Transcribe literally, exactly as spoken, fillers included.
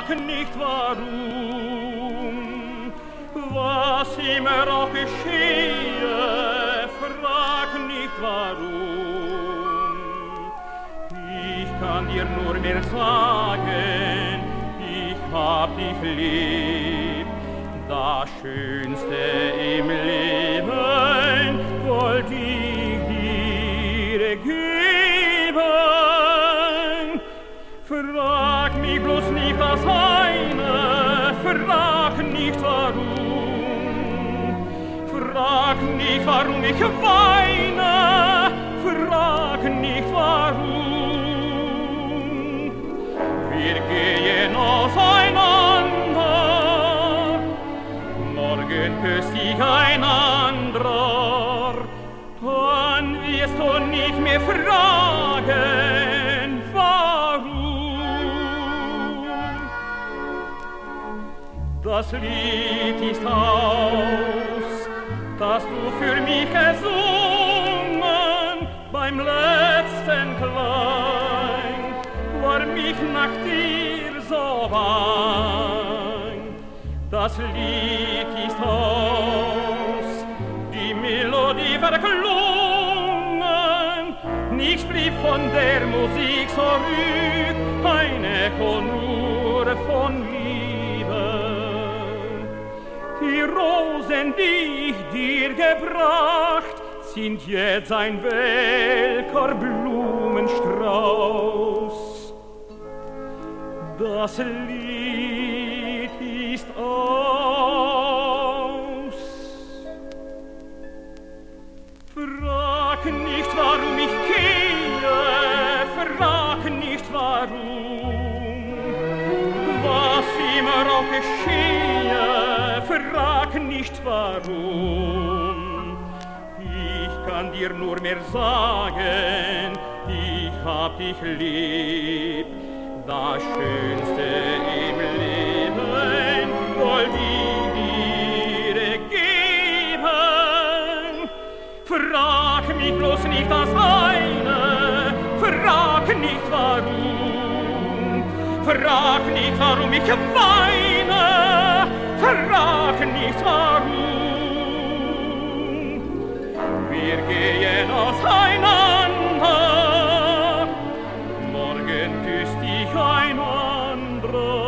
frag nicht warum, was immer auch geschehe, frag nicht warum. Ich kann dir nur mehr sagen, ich hab dich lieb, das Schönste im Leben wollt ich dir geben. Frag mich bloß nicht das eine, frag nicht warum. Frag nicht, warum ich weine, frag nicht warum. Wir gehen auseinander, morgen küsst dich ein anderer, dann wirst du nicht mehr fragen, warum. Das Lied ist aus, das du für mich gesungen, beim letzten Klang war mich nach dir so bang. Das Lied ist aus, die Melodie verklungen, nichts blieb von der Musik zurück, ein Echo nur von Liebe. Die Rosen, die ich dir gebracht, sind jetzt ein welker Blumenstrauß. Das Lied ist aus. Frag nicht, warum ich gehe, frag nicht, warum. Was immer auch geschehe, frag nicht, warum. Ich kann dir nur mehr sagen, ich hab dich lieb, das Schönste im Leben wollt ich dir geben. Frag mich bloß nicht das eine, frag nicht warum. Frag nicht, warum ich weine, frag nicht warum. Wir gehen auseinander, morgen küsst dich ein anderer.